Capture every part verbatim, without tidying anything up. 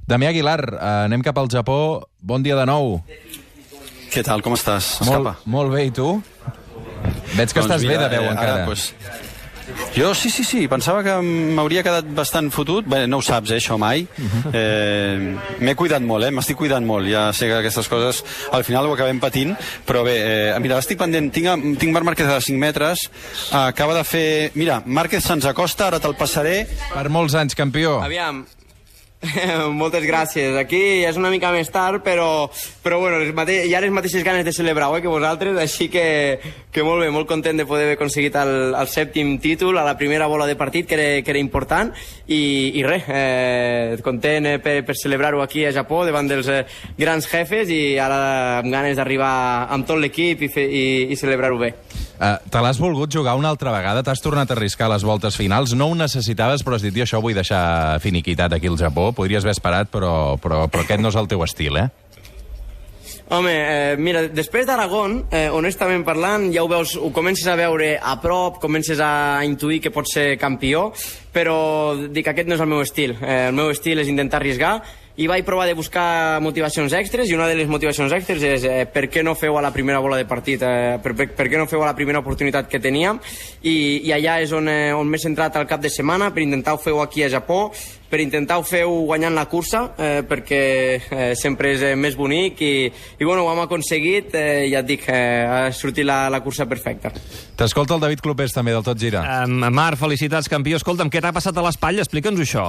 Damià Aguilar, eh, anem cap al Japó. Bon dia de nou. Què tal, com estàs? Molt, molt bé, i tu? Veig que doncs estàs mira, bé de veu, eh, encara. Ara, pues... Jo sí, sí, sí, pensava que m'hauria quedat bastant fotut. Bé, no ho saps, eh, això mai. Eh, M'he cuidat molt, eh, m'estic cuidant molt. Ja sé que aquestes coses al final ho acabem patint, però bé, eh, mira, estic pendent. Tinc, tinc Marc Márquez a cinc metres, eh, acaba de fer... Mira, Márquez se'ns acosta, ara te'l passaré. Per molts anys, campió. Aviam. Moltes gràcies. Aquí és una mica més tard, però, però bueno, mate... hi ha les mateixes ganes de celebrar-ho eh, que vosaltres, així que, que molt bé, molt content de poder haver aconseguit el, el sèptim títol a la primera bola de partit, que era, que era important, i, i res, eh, content eh, per, per celebrar-ho aquí a Japó, davant dels eh, grans jefes, i ara amb ganes d'arribar amb tot l'equip i, fer, i, i celebrar-ho bé. Uh, te l'has volgut jugar una altra vegada? T'has tornat a arriscar a les voltes finals? No ho necessitaves, però has dit, jo això ho vull deixar finiquitat aquí al Japó. Podries haver esperat, però, però, però aquest no és el teu estil, eh? Home, eh, mira, després d'Aragón, eh, honestament parlant, ja ho veus, ho comences a veure a prop, comences a intuir que pots ser campió, però dic, aquest no és el meu estil. Eh, el meu estil és intentar arriscar, i vaig provar de buscar motivacions extres, i una de les motivacions extres és eh, per què no feu a la primera bola de partit, eh, per, per, per què no feu a la primera oportunitat que teníem, i, i allà és on, eh, on m'he centrat al cap de setmana per intentar fer-ho aquí a Japó, per intentar fer-ho guanyant la cursa, eh, perquè eh, sempre és eh, més bonic, i, i bueno, ho hem aconseguit, eh, ja et dic, eh, ha sortit la, la cursa perfecta. T'escolta el David Clopés, també, del Tot Gira. Um, Marc, felicitats, campió. Escolta'm, què t'ha passat a l'espatlla? Explica'ns això.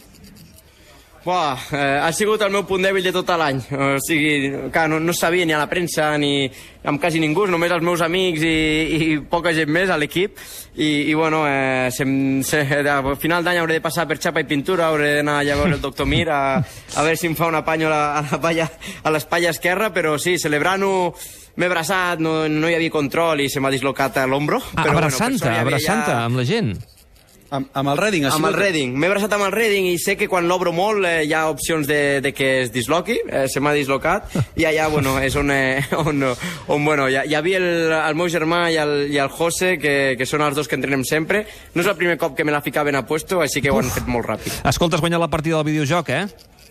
Buah, eh, ha sigut el meu punt dèbil de tot l'any. O sigui, clar, no, no sabia ni a la premsa ni amb quasi ningú, només els meus amics i, i poca gent més a l'equip. I, i bueno, eh, sem, se, a final d'any hauré de passar per xapa i pintura, hauré d'anar a veure el doctor Mir a, a veure si em fa un apanyo a, la, a, la palla, a l'espatlla esquerra, però sí, celebrant-ho m'he abraçat, no, no hi havia control i se m'ha dislocat l'ombro. Ah, abraçant-te, bueno, abraçant-te ja... amb la gent. Amb, amb el Reading? Amb el Reading. M'he abraçat amb el Reading i sé que quan l'obro molt eh, hi ha opcions de, de que es disloqui. Eh, se m'ha dislocat i allà, bueno, és on, eh, on, on bueno, hi, hi havia el, el meu germà i el, i el José, que, que són els dos que entrenem sempre. No és el primer cop que me la ficaven a puesto, així que ho han fet molt ràpid. Escolta, has guanyat la partida del videojoc, eh?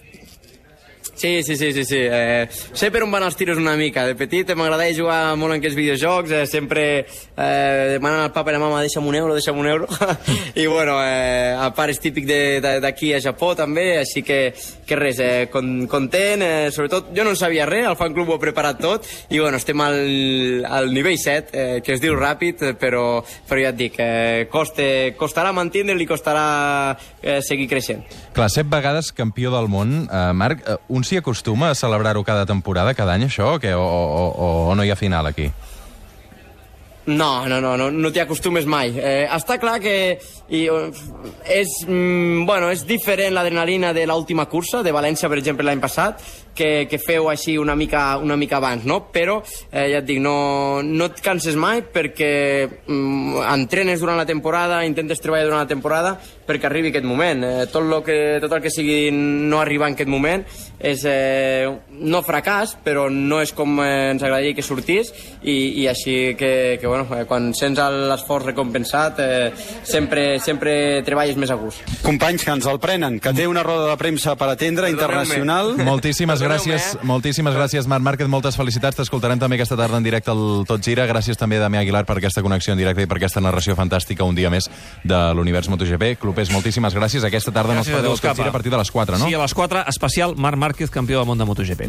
Sí, sí, sí, sí, sí. Eh, sé per on van els tiros una mica. De petit m'agradava jugar molt en aquests videojocs, eh, sempre eh, demanant al papa i la mama deixa'm un euro, deixa'm un euro. I bueno, eh, el pare és típic d'aquí a Japó també, així que, que res, eh, content, eh, sobretot jo no en sabia res, el fan club ho ha preparat tot, i bueno, estem al, al nivell set, eh, que es diu ràpid, però, però ja et dic, eh, coste, costarà mantenir-li, li costarà eh, seguir creixent. Clar, set vegades campió del món, eh, Marc, eh, un s'hi acostuma a celebrar-ho cada temporada, cada any, això, o, què? O, o, o no hi ha final aquí? No, no, no, no, no t'hi acostumes mai. Eh, està clar que i, és, mm, bueno, és diferent l'adrenalina de l'última cursa, de València, per exemple, l'any passat, que, que feu així una mica, una mica abans, no? Però, eh, ja et dic, no, no et canses mai perquè mm, entrenes durant la temporada, intentes treballar durant la temporada perquè arribi aquest moment. Eh, tot, lo que, tot el que sigui no arribar en aquest moment és eh, no fracàs, però no és com eh, ens agradaria que sortís, i, i així que, que bueno, eh, quan sents l'esforç recompensat eh, sempre, sempre treballes més a gust. Companys, que ens el prenen, que té una roda de premsa per atendre, internacional. Moltíssimes gràcies, moltíssimes gràcies, Marc Márquez, moltes felicitats. T'escoltarem també aquesta tarda en directe al Tot Gira. Gràcies també a Damià Aguilar per aquesta connexió en directe i per aquesta narració fantàstica un dia més de l'univers MotoGP. Clopés, moltíssimes gràcies. Aquesta tarda gràcies, no es perdeu el Tot Gira a partir de les quatre, no? Sí, a les quatre, especial Marc Márquez, campió del món de MotoGP.